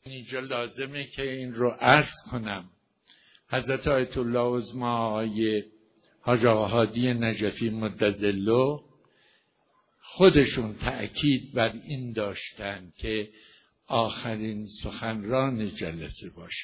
اینجا لازمه که این رو عرض کنم. حضرت آیت الله عظمی آقای حاج آقا هادی نجفی مدظله خودشون تأکید بر این داشتن که آخرین سخنران جلسه باشم.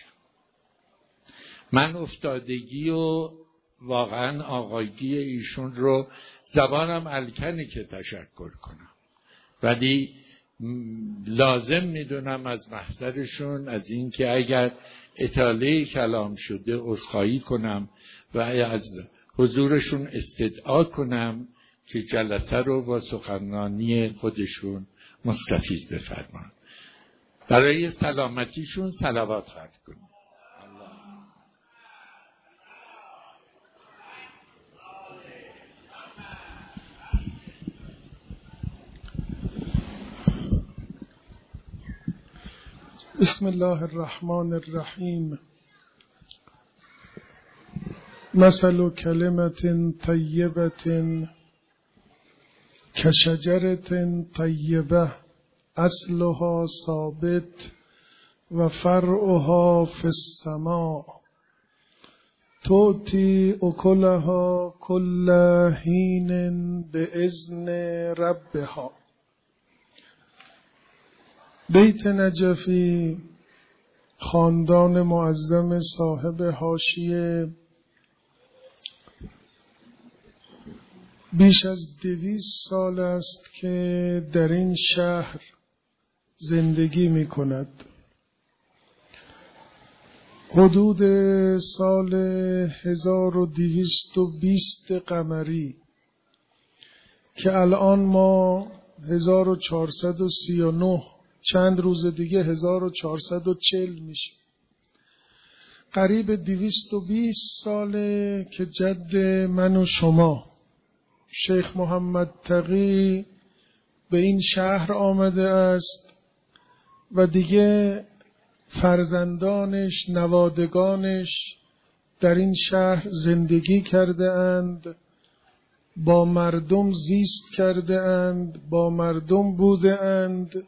من افتادگی و واقعا آقایگی ایشون رو زبانم الکنه که تشکر کنم، ولی لازم میدونم از محضرشون از این که اگر اطاله کلام شده عذرخواهی کنم و از حضورشون استدعا کنم که جلسه رو با سخنرانی خودشون مستفیض بفرمان. برای سلامتیشون صلوات خواهد کنیم. بسم الله الرحمن الرحیم. مثل کلمة طیبة کشجرة طیبة اصلها ثابت و فرعها فی السماء تؤتی اکلها کل حین باذن ربها. بیت نجفی خاندان معظم صاحب حاشیه بیش از 200 سال است که در این شهر زندگی می کند. حدود سال 1220 قمری که الان ما 1439 چند روز دیگه 1440 میشه، قریب 220 ساله که جد من و شما شیخ محمد تقی به این شهر آمده است و دیگه فرزندانش، نوادگانش در این شهر زندگی کرده اند، با مردم زیست کرده اند، با مردم بوده اند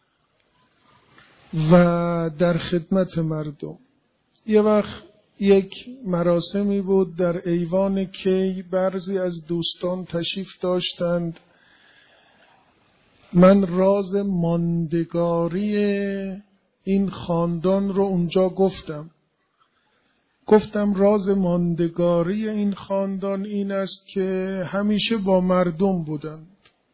و در خدمت مردم. یه وقت یک مراسمی بود در ایوان کی، بعضی از دوستان تشریف داشتند. من راز ماندگاری این خاندان رو اونجا گفتم راز ماندگاری این خاندان این است که همیشه با مردم بودند،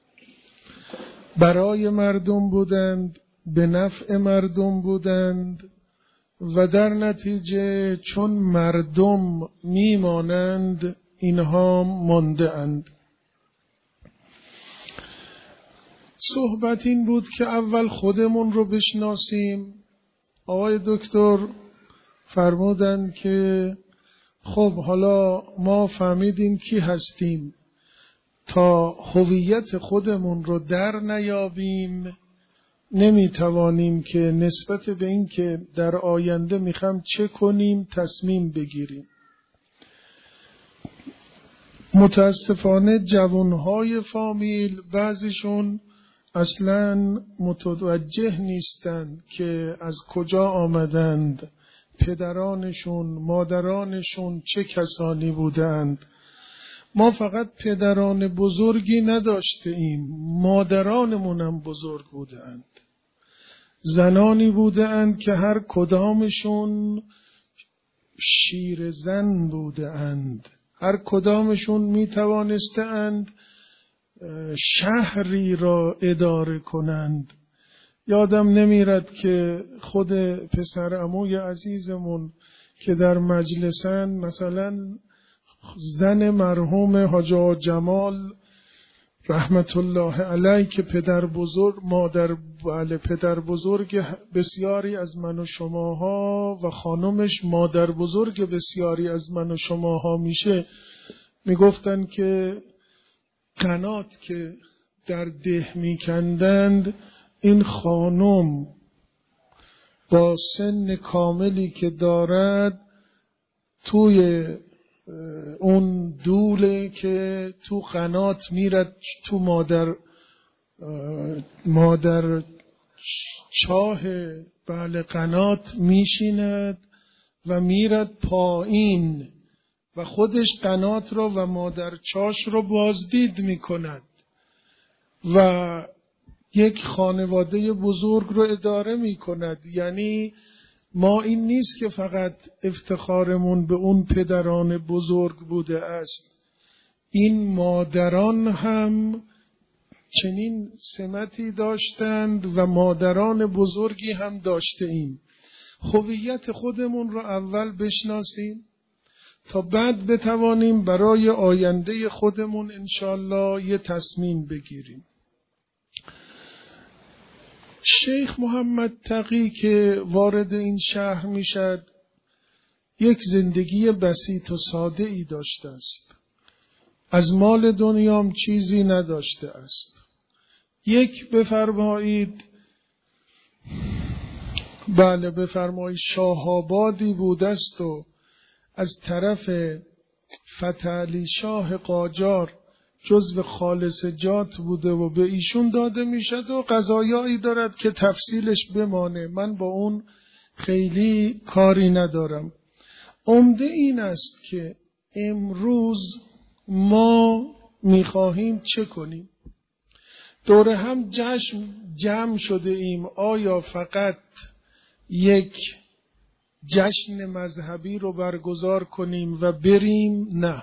برای مردم بودند، به نفع مردم بودند و در نتیجه چون مردم میمانند اینها مانده اند. صحبت این بود که اول خودمون رو بشناسیم. آقای دکتر فرمودند که خب حالا ما فهمیدیم کی هستیم، تا هویت خودمون رو در نیابیم نمیتوانیم که نسبت به این که در آینده میخوام چه کنیم تصمیم بگیریم. متاسفانه جوانهای فامیل بعضیشون اصلاً متوجه نیستند که از کجا آمدند، پدرانشون، مادرانشون چه کسانی بودند. ما فقط پدران بزرگی نداشته ایم، مادرانمون هم بزرگ بودند. زنانی بودند که هر کدامشون شیر زن بودند، هر کدامشون می توانستند شهری را اداره کنند. یادم نمیرد که خود پسر عموی عزیزمون که در مجلسن، مثلا زن مرحوم حاج آقا جمال رحمت الله علیه که پدر بزرگ بسیاری از من و شماها و خانمش مادر بزرگ بسیاری از من و شماها میشه، میگفتن که قنات که در ده میکندند این خانم با سن کاملی که دارد توی اون دوله که تو قنات میرد تو مادر چاه بله قنات میشیند و میرد پایین و خودش قنات را و مادرچاش را بازدید میکند و یک خانواده بزرگ رو اداره میکند. یعنی ما این نیست که فقط افتخارمون به اون پدران بزرگ بوده است، این مادران هم چنین سمتی داشتند و مادران بزرگی هم داشته ایم. هویت خودمون رو اول بشناسیم تا بعد بتوانیم برای آینده خودمون انشالله یه تصمیم بگیریم. شیخ محمد تقی که وارد این شهر میشد یک زندگی بسیط و ساده ای داشته است، از مال دنیام چیزی نداشته است. یک بفرمایید شاهآبادی بوده است و از طرف فتح علی شاه قاجار جزو خالصجات بوده و به ایشون داده میشد و قضایایی دارد که تفصیلش بمانه، من با اون خیلی کاری ندارم. عمده این است که امروز ما میخواهیم چه کنیم؟ دور هم جمع شده ایم. آیا فقط یک جشن مذهبی رو برگزار کنیم و بریم؟ نه.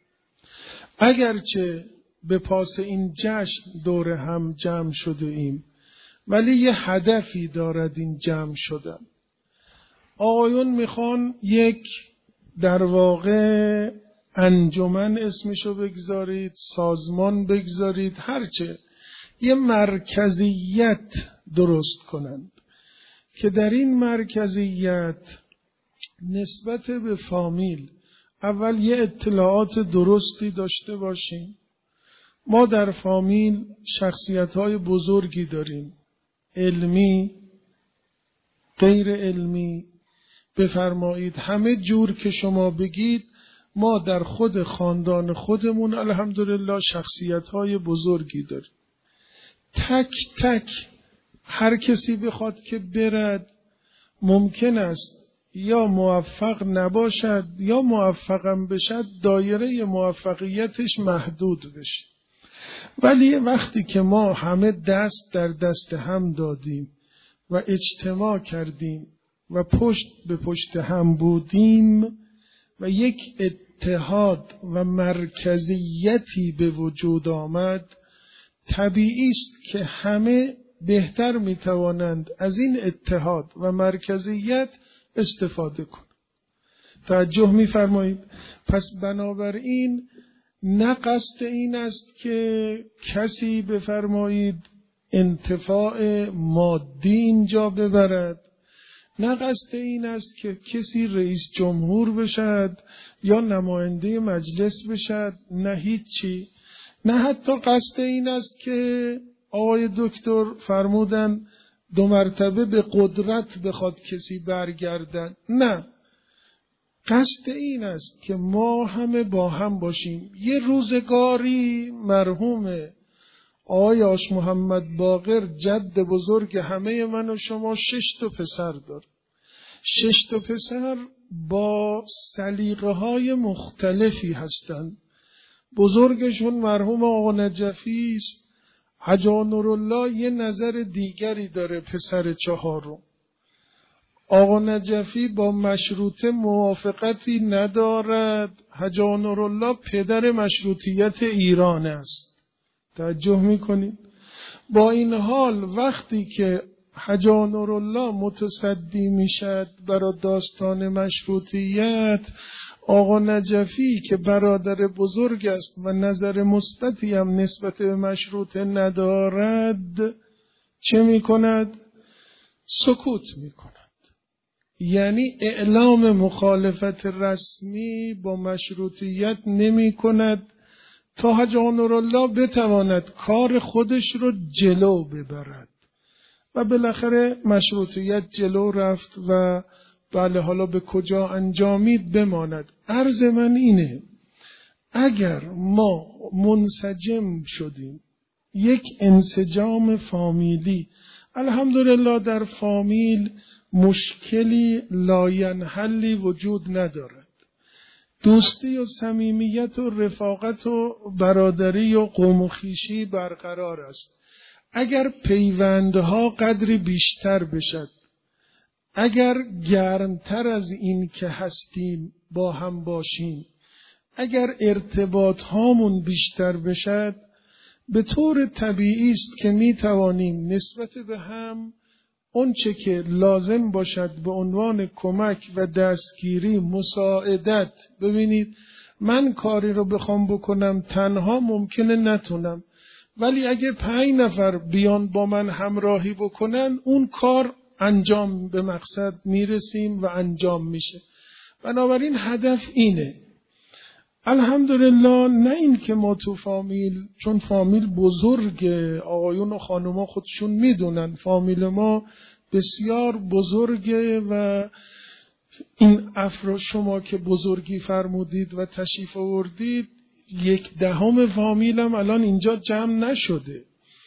اگرچه به پاس این جشن دور هم جمع شده ایم، ولی یه هدفی دارد این جمع شدن. آقایون میخوان یک در واقع انجمن اسمشو بگذارید، سازمان بگذارید، هرچه، یه مرکزیت درست کنند که در این مرکزیت نسبت به فامیل اول یه اطلاعات درستی داشته باشیم. ما در فامیل شخصیت‌های بزرگی داریم، علمی، غیر علمی، بفرمایید همه جور که شما بگید. ما در خود خاندان خودمون الحمدلله شخصیت‌های بزرگی داریم. تک تک هر کسی بخواد که برد ممکن است یا موفق نباشد یا موفقم بشد دایره موفقیتش محدود بشه. ولی وقتی که ما همه دست در دست هم دادیم و اجتماع کردیم و پشت به پشت هم بودیم و یک اتحاد و مرکزیتی به وجود آمد، طبیعی است که همه بهتر میتوانند از این اتحاد و مرکزیت استفاده کنند. توجه میفرمایید؟ پس بنابراین نه قصد این است که کسی بفرمایید انتفاع مادی اینجا ببرد، نه قصد این است که کسی رئیس جمهور بشد یا نماینده مجلس بشد، نه هیچی. نه حتی قصد این است که آقای دکتر فرمودن 2 مرتبه به قدرت بخواد کسی برگردن، نه. قصد این است که ما همه با هم باشیم. یه روزگاری مرحوم آقای آش محمد باقر جد بزرگ همه من و شما 6 پسر دار. 6 پسر با سلیقه‌های مختلفی هستند. بزرگشون مرحوم آقا نجفی است. حاج نورالله یه نظر دیگری داره، پسر 4. آقا نجفی با مشروطه موافقتی ندارد. حاج نورالله پدر مشروطیت ایران است. توجه میکنید؟ با این حال وقتی که حاج نورالله متصدی میشد برای داستان مشروطیت، آقا نجفی که برادر بزرگ است و نظر مثبتی هم نسبت به مشروطه ندارد، چه میکند؟ سکوت میکند. یعنی اعلام مخالفت رسمی با مشروطیت نمی کند تا حاج نورالله بتواند کار خودش رو جلو ببرد. و بالاخره مشروطیت جلو رفت و بله حالا به کجا انجامید بماند. عرض من اینه، اگر ما منسجم شدیم، یک انسجام فامیلی، الحمدلله در فامیل مشکلی لاینحلی وجود ندارد. دوستی و صمیمیت و رفاقت و برادری و قوم و خویشی برقرار است. اگر پیوندها قدری بیشتر بشد، اگر گرمتر از این که هستیم با هم باشیم، اگر ارتباط هامون بیشتر بشد، به طور طبیعی است که می توانیم نسبت به هم اونچه که لازم باشد به عنوان کمک و دستگیری، مساعدت. ببینید من کاری رو بخوام بکنم تنها ممکنه نتونم، ولی اگه 5 نفر بیان با من همراهی بکنن اون کار انجام به مقصد میرسیم و انجام میشه. بنابراین هدف اینه. الحمدلله نه این که ما تو فامیل، چون فامیل بزرگه، آقایون و خانوما خودشون میدونن فامیل ما بسیار بزرگه و این افراد شما که بزرگی فرمودید و تشریف آوردید 1/10 فامیلم الان اینجا جمع نشده،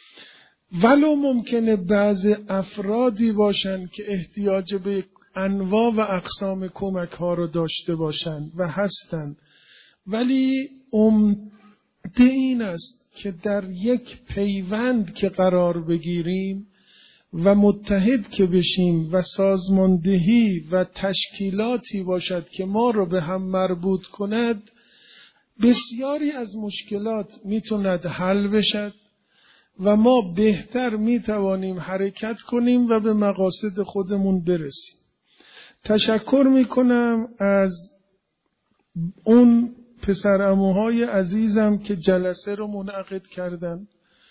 ولو ممکنه بعض افرادی باشن که احتیاج به انواع و اقسام کمک ها رو داشته باشن و هستن، ولی عمده این است که در یک پیوند که قرار بگیریم و متحد که بشیم و سازماندهی و تشکیلاتی باشد که ما رو به هم مربوط کند، بسیاری از مشکلات میتوند حل بشد و ما بهتر میتوانیم حرکت کنیم و به مقاصد خودمون برسیم. تشکر میکنم از اون پسرعموهای عزیزم که جلسه رو منعقد کردن.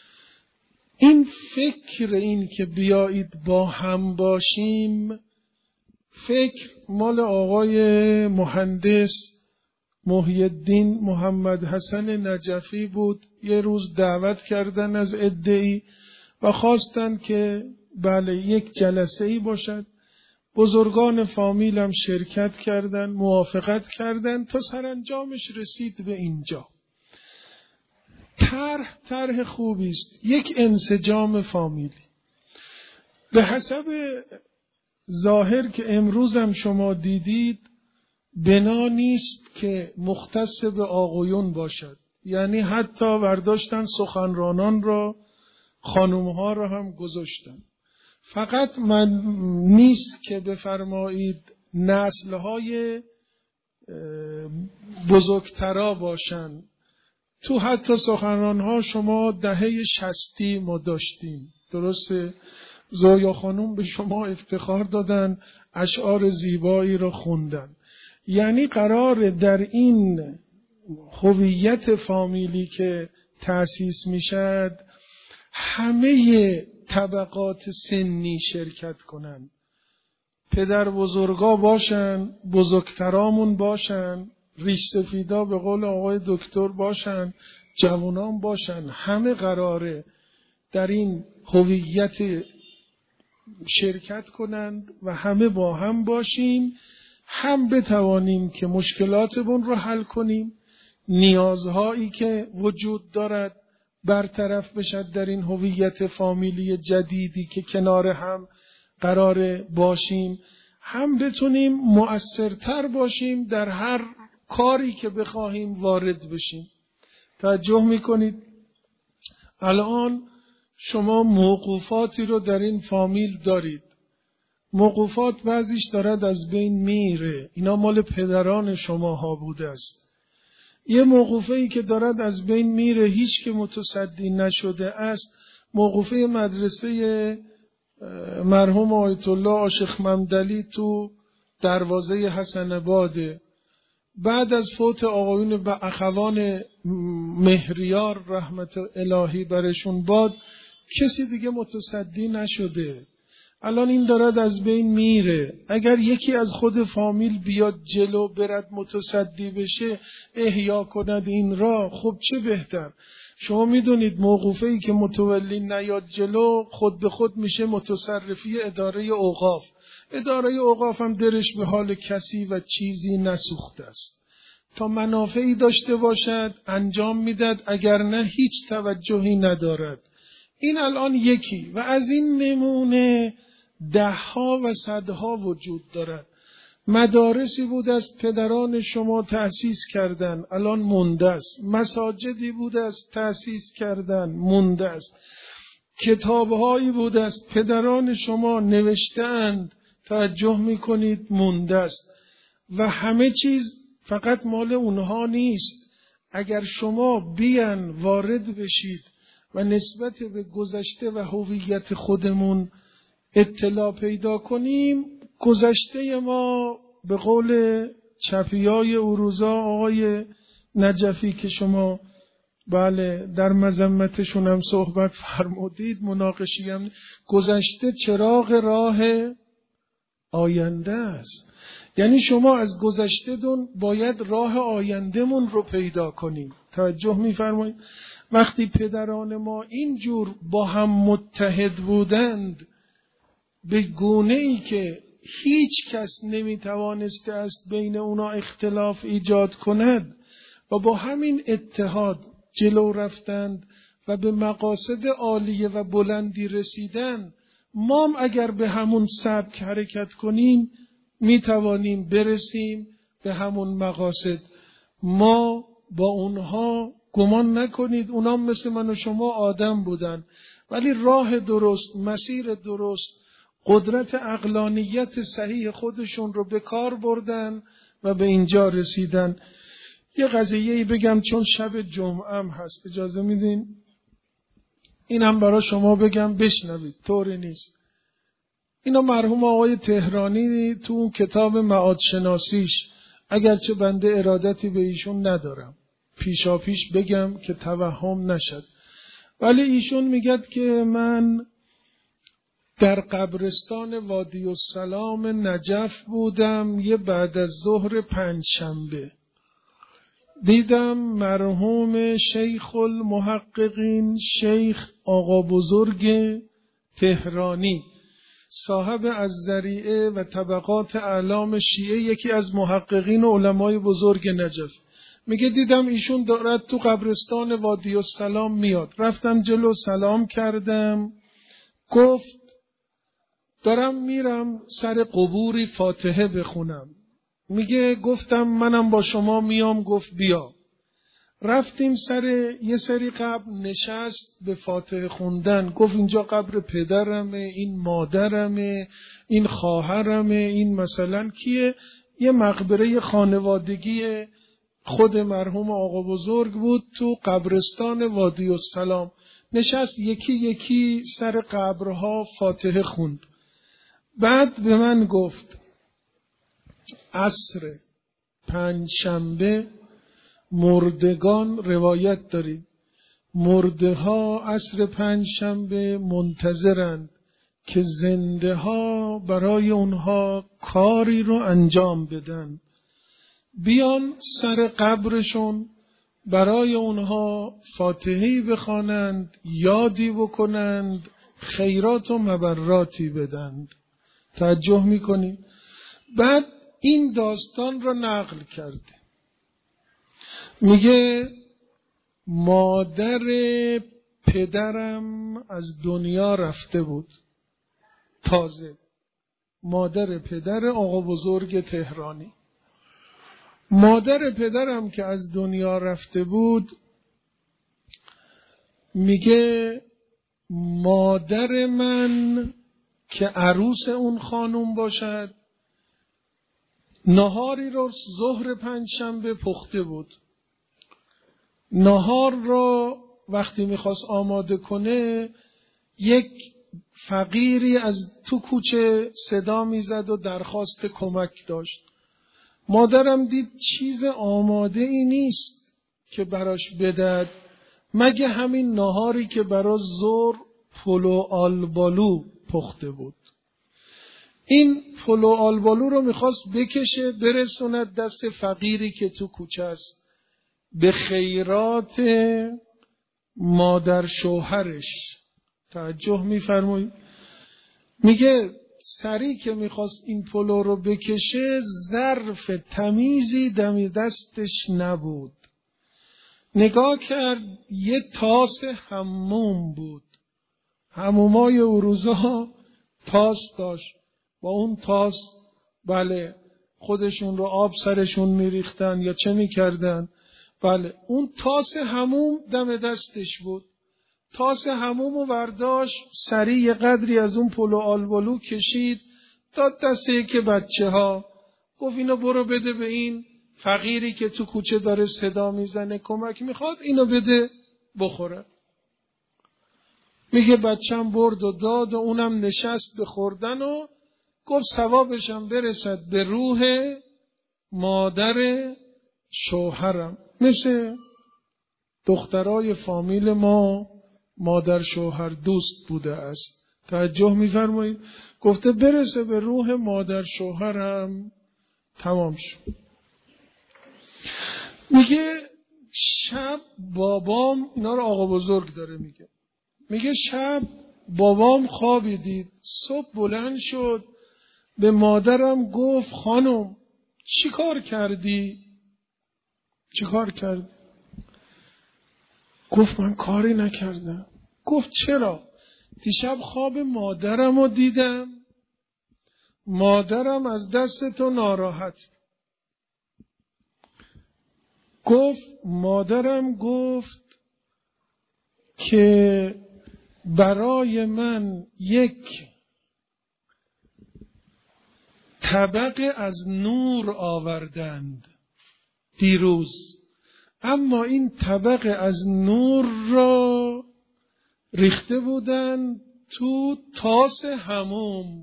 این فکر این که بیایید با هم باشیم، فکر مال آقای مهندس محی الدین محمد حسن نجفی بود. یه روز دعوت کردن از عده‌ای و خواستن که بله یک جلسه‌ای باشد. بزرگان فامیلم شرکت کردن، موافقت کردن تا سرانجامش رسید به اینجا. طرح خوبی است، یک انسجام فامیلی. به حسب ظاهر که امروز هم شما دیدید بنا نیست که مختص به آقایون باشد، یعنی حتی برداشتن سخنرانان را، خانمها را هم گذاشتن. فقط من نیست که بفرمایید نسل‌های بزرگترا باشن. تو حتی سخنرانها شما دهه 60 ما داشتیم، درسته؟ زویا خانم به شما افتخار دادن، اشعار زیبایی را خوندن. یعنی قرار در این هویت فامیلی که تأسیس میشد همه طبقات سنی شرکت کنن، پدر بزرگا باشن، بزرگترامون باشن، ریش سفیدا به قول آقای دکتر باشن، جوانان باشن، همه قراره در این هویت شرکت کنند و همه با هم باشیم، هم بتوانیم که مشکلاتمون رو حل کنیم، نیازهایی که وجود دارد برطرف بشد در این هویت فامیلی جدیدی که کنار هم قراره باشیم، هم بتونیم مؤثرتر باشیم در هر کاری که بخواهیم وارد بشیم. توجه میکنید الان شما موقوفاتی رو در این فامیل دارید، موقوفات بعضیش دارد از بین میره، اینا مال پدران شماها بوده است. یه موقوفه‌ای که دارد از بین میره هیچ که متصدی نشده است، موقوفه مدرسه مرحوم آیت الله آشخ ممدلی تو دروازه حسن آباده. بعد از فوت آقایون و اخوان مهریار رحمت الهی برشون باد کسی دیگه متصدی نشده. الان این دارد از بین میره. اگر یکی از خود فامیل بیاد جلو برد متصدی بشه، احیا کند این را، خب چه بهتر. شما میدونید موقوفه‌ای که متولی نیاد جلو خود به خود میشه متصرفی اداره اوقاف. اداره اوقاف هم درش به حال کسی و چیزی نسوخته است. تا منافعی داشته باشد انجام میداد، اگر نه هیچ توجهی ندارد. این الان یکی و از این نمونه دهها و صدها وجود دارد. مدارسی بود از پدران شما تأسیس کردن، الان مونده است. مساجدی بود از تأسیس کردن، مونده است. کتابهایی بود از پدران شما نوشتند، توجه میکنید، مونده است. و همه چیز فقط مال اونها نیست. اگر شما بیان وارد بشید و نسبت به گذشته و هویت خودمون اطلاع پیدا کنیم، گذشته ما به قول چپیای اروزا آقای نجفی که شما بله در مذمتشون هم صحبت فرمودید، مناقشی هم، گذشته چراغ راه آینده است. یعنی شما از گذشته‌تون باید راه آیندهمون رو پیدا کنیم. توجه می‌فرمایید؟ وقتی پدران ما اینجور با هم متحد بودند به گونه‌ای که هیچ کس نمی‌توانسته است بین اونا اختلاف ایجاد کند و با همین اتحاد جلو رفتند و به مقاصد عالیه و بلندی رسیدن، ما هم اگر به همون سبک حرکت کنیم میتوانیم برسیم به همون مقاصد. ما با اونها گمان نکنید، اونا مثل من و شما آدم بودن، ولی راه درست، مسیر درست، قدرت عقلانیت صحیح خودشون رو به کار بردن و به اینجا رسیدن. یه قضیه‌ای بگم چون شب جمعه هم هست، اجازه میدین؟ اینم برای شما بگم بشنوید، طوری نیست. اینا مرحوم آقای تهرانی تو اون کتاب معاد شناسیش، اگرچه بنده ارادتی به ایشون ندارم، پیشا پیش بگم که توهم نشد، ولی ایشون میگد که من در قبرستان وادی السلام نجف بودم، یه بعد از ظهر پنجشنبه دیدم مرحوم شیخ المحققین شیخ آقا بزرگ تهرانی، صاحب الذریعه و طبقات اعلام شیعه، یکی از محققین و علمای بزرگ نجف، میگه دیدم ایشون دارد تو قبرستان وادی السلام میاد. رفتم جلو سلام کردم، گفت دارم میرم سر قبوری فاتحه بخونم. میگه گفتم منم با شما میام. گفت بیا. رفتیم سر یه سری قبر، نشست به فاتحه خوندن. گفت اینجا قبر پدرمه، این مادرمه، این خواهرمه، این مثلا کیه؟ یه مقبره خانوادگی خود مرحوم آقا بزرگ بود تو قبرستان وادی السلام. نشست یکی یکی سر قبرها فاتحه خوند. بعد به من گفت عصر پنجشنبه مردگان، روایت داریم، مرده ها عصر پنجشنبه منتظرند که زنده ها برای اونها کاری رو انجام بدن، بیان سر قبرشون برای اونها فاتحه‌ای بخوانند، یادی بکنند، خیرات و مبراتی بدند. توجه میکنید؟ بعد این داستان رو نقل کرده. میگه مادر پدرم از دنیا رفته بود، تازه مادر پدر آقا بزرگ تهرانی. مادر پدرم که از دنیا رفته بود، میگه مادر من که عروس اون خانوم باشد، نهاری رو ظهر پنجشنبه پخته بود. نهار رو وقتی میخواست آماده کنه، یک فقیری از تو کوچه صدا میزد و درخواست کمک داشت. مادرم دید چیز آماده ای نیست که براش بدهد، مگه همین نهاری که برا ظهر پلو آلبالو پخته بود. این پلو آلبالو رو میخواست بکشه برسوند دست فقیری که تو کوچه است، به خیرات مادر شوهرش. توجه میفرمایید؟ میگه سری که میخواست این پلو رو بکشه، ظرف تمیزی دم دستش نبود. نگاه کرد، یه تاس حموم بود. حمومای اون روزا تاس داشت. با اون تاس بله خودشون رو آب سرشون میریختن یا چه میکردن. بله اون تاس حموم دم دستش بود. تاس حموم رو برداشت، سریع قدری از اون پلو آلبالو کشید، داد دست یکی بچه ها، گفت اینو برو بده به این فقیری که تو کوچه داره صدا میزنه کمک میخواد، اینو بده بخوره. میگه بچم برد و داد و اونم نشست به خوردن و گفت ثوابشم برسد به روح مادر شوهرم. مثل دخترای فامیل ما مادر شوهر دوست بوده است. توجه می‌فرمایید؟ گفته برسه به روح مادر شوهرم. تمام شد. میگه شب بابام، اینا رو آقا بزرگ داره میگه شب بابام خوابی دید، صبح بلند شد به مادرم گفت خانم چی کار کردی؟ گفت من کاری نکردم. گفت چرا؟ دیشب خواب مادرم رو دیدم، مادرم از دست تو ناراحت. گفت مادرم گفت که برای من یک طبقه از نور آوردند دیروز، اما این طبقه از نور را ریخته بودن تو تاس حموم.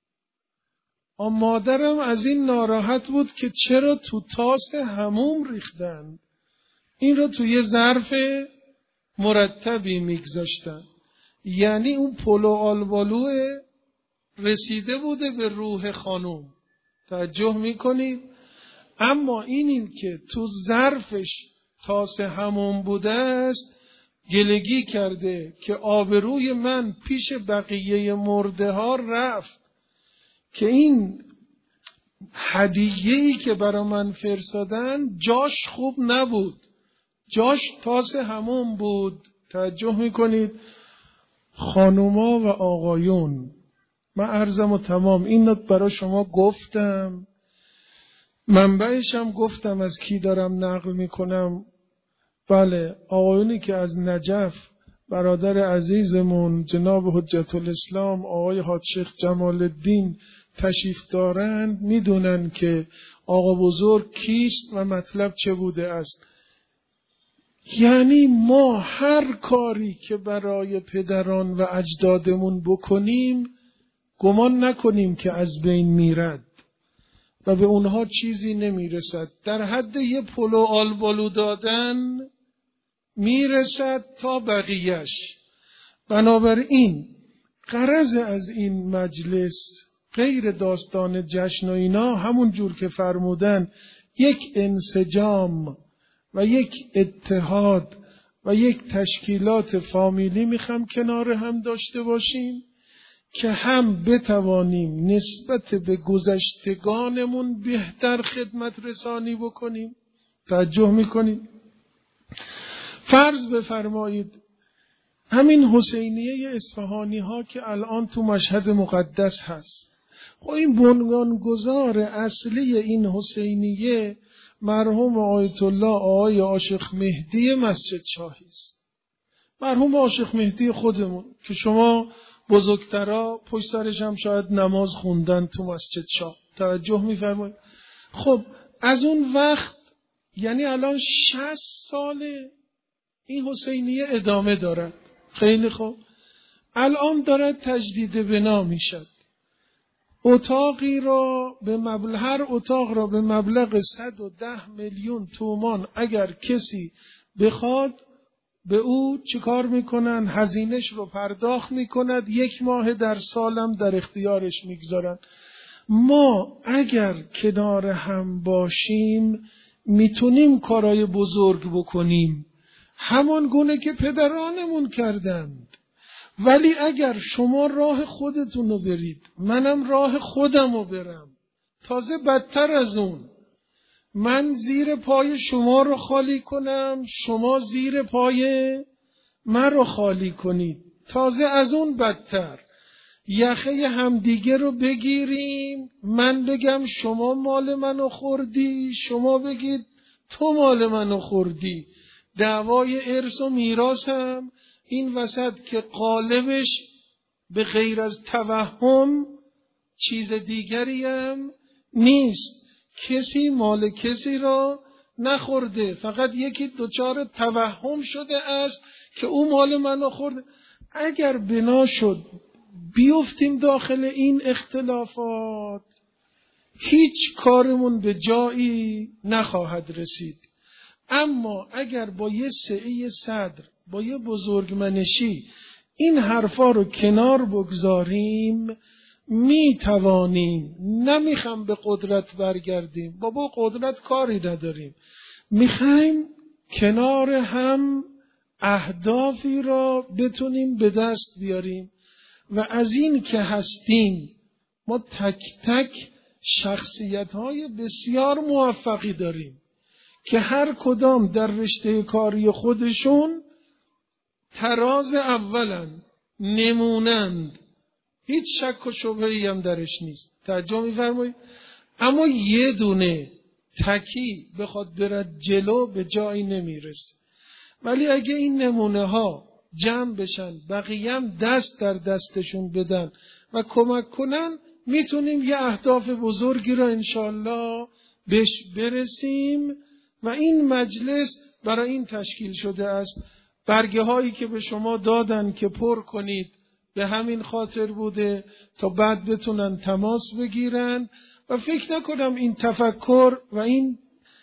مادرم از این ناراحت بود که چرا تو تاس حموم ریختن، این رو توی ظرف مرتبی میگذاشتن. یعنی اون پلو آلبالو رسیده بوده به روح خانم. توجه میکنید؟ اما این که تو ظرفش تاس حموم بوده است، گلگی کرده که آبروی من پیش بقیه مرده ها رفت که این هدیه‌ای که برا من فرستادن جاش خوب نبود، جاش تاس حموم بود. توجه میکنید؟ خانوما و آقایون، من عرضم و تمام این برای شما گفتم، منبعشم گفتم از کی دارم نقل میکنم. بله آقایونی که از نجف برادر عزیزمون جناب حجت الاسلام آقای حاج شیخ جمال الدین تشریف دارن میدونن که آقا بزرگ کیست و مطلب چه بوده است. یعنی ما هر کاری که برای پدران و اجدادمون بکنیم گمان نکنیم که از بین میرد و به اونها چیزی نمیرسد. در حد یه پلو آلبالو دادن میرسد تا بقیهش. بنابراین غرض از این مجلس غیر داستان جشن و اینا، همون جور که فرمودن یک انسجام و یک اتحاد و یک تشکیلات فامیلی میخوام کنار هم داشته باشیم که هم بتوانیم نسبت به گذشتگانمون بهتر خدمت رسانی بکنیم. توجه میکنیم؟ فرض بفرمایید همین حسینیه اصفهانی ها که الان تو مشهد مقدس هست، خب این بنیانگذار اصلی این حسینیه مرحوم آیت الله آقای عاشق مهدی مسجد شاهی است. مرحوم عاشق مهدی خودمون که شما بزرگترا پشت سرش هم شاید نماز خوندن تو مسجد شاه. توجه میفرمایید؟ خب از اون وقت یعنی الان 60 ساله این حسینیه ادامه دارد. خیلی خوب. الان دارد تجدید بنا میشد. اتاقی را به مبلغ، هر اتاق را به مبلغ 110 میلیون تومان اگر کسی بخواد به او چیکار میکنن؟ هزینهش رو پرداخت میکند، 1 ماه در سالم در اختیارش میگذارن. ما اگر کنار هم باشیم میتونیم کارهای بزرگ بکنیم، همان گونه که پدرانمون کردند. ولی اگر شما راه خودتون رو برید، منم راه خودم رو برم، تازه بدتر از اون من زیر پای شما رو خالی کنم، شما زیر پای من رو خالی کنید، تازه از اون بدتر. یخه همدیگه رو بگیریم، من بگم شما مال منو خوردی، شما بگید تو مال منو خوردی. دعوای ارث و میراث هم این وسط که قالبش به غیر از توهم چیز دیگری هم نیست. کسی مال کسی را نخورده، فقط یکی دچار توهم شده است که او مال منو خورده. اگر بنا شد بیفتیم داخل این اختلافات، هیچ کارمون به جایی نخواهد رسید. اما اگر با یه سعی صدر، با یه بزرگمنشی این حرفا رو کنار بگذاریم، می توانیم. نمیخوام به قدرت برگردیم، بابا قدرت کاری نداریم، میخوایم کنار هم اهدافی را بتونیم به دست بیاریم. و از این که هستیم ما تک تک شخصیت‌های بسیار موفقی داریم که هر کدام در رشته کاری خودشون تراز اولن، نمونند، هیچ شک و شبهه‌ای هم درش نیست. توجه می‌فرمایید؟ اما یه دونه تکی بخواد برد جلو به جایی نمیرسه. ولی اگه این نمونه ها جمع بشن، بقیه هم دست در دستشون بدن و کمک کنن، میتونیم یه اهداف بزرگی را انشالله بهش برسیم. و این مجلس برای این تشکیل شده است. برگه هایی که به شما دادن که پر کنید به همین خاطر بوده تا بعد بتونن تماس بگیرن. و فکر نکنم این تفکر و این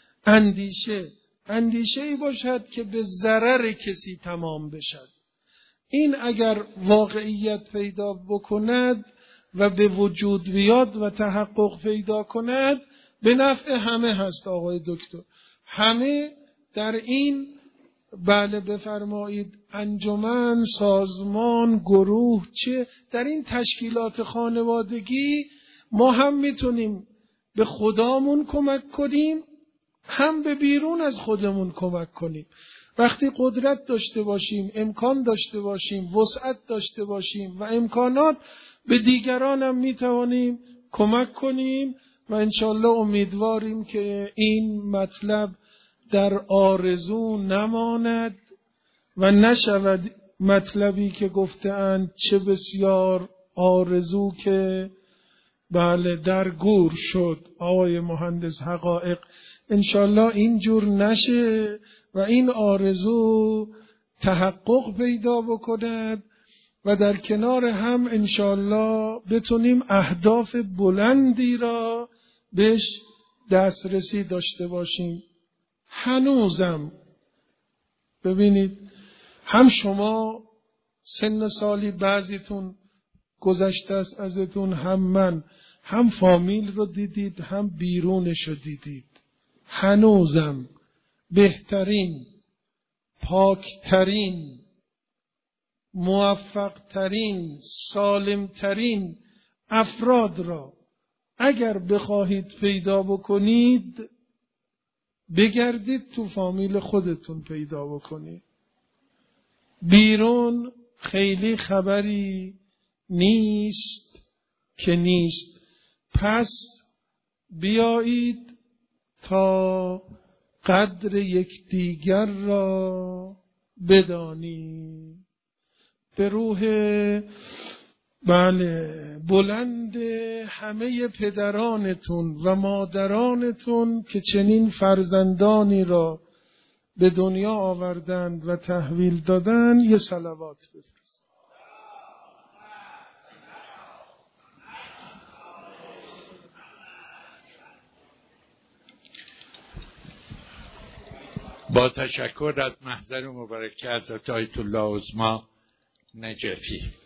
اندیشه ای باشد که به ضرر کسی تمام بشد. این اگر واقعیت پیدا بکند و به وجود بیاد و تحقق پیدا کند، به نفع همه هست. آقای دکتر، همه در این بفرمایید انجمن، سازمان، گروه، چه در این تشکیلات خانوادگی ما هم میتونیم به خدامون کمک کنیم، هم به بیرون از خودمون کمک کنیم. وقتی قدرت داشته باشیم، امکان داشته باشیم، وسعت داشته باشیم و امکانات، به دیگران هم میتوانیم کمک کنیم. و انشالله امیدواریم که این مطلب در آرزو نماند و نشود مطلبی که گفته‌اند چه بسیار آرزو که در گور شد. آقای مهندس حقایق، انشالله اینجور نشه و این آرزو تحقق پیدا بکند و در کنار هم انشالله بتونیم اهداف بلندی را بهش دسترسی داشته باشیم. هنوزم ببینید، هم شما سن سالی بعضیتون گذشته است ازتون، هم من، هم فامیل رو دیدید، هم بیرونش رو دیدید. هنوزم بهترین، پاکترین، موفقترین، سالمترین افراد را اگر بخواهید پیدا بکنید، بگردید تو فامیل خودتون پیدا بکنید. بیرون خیلی خبری نیست که نیست. پس بیایید تا قدر یکدیگر را بدانیم. به روح بلند همه پدرانتون و مادرانتون که چنین فرزندانی را به دنیا آوردند و تحویل دادن یه صلوات بفرست. با تشکر از محضر مبارکه حضرت آیت الله عظما نجفی.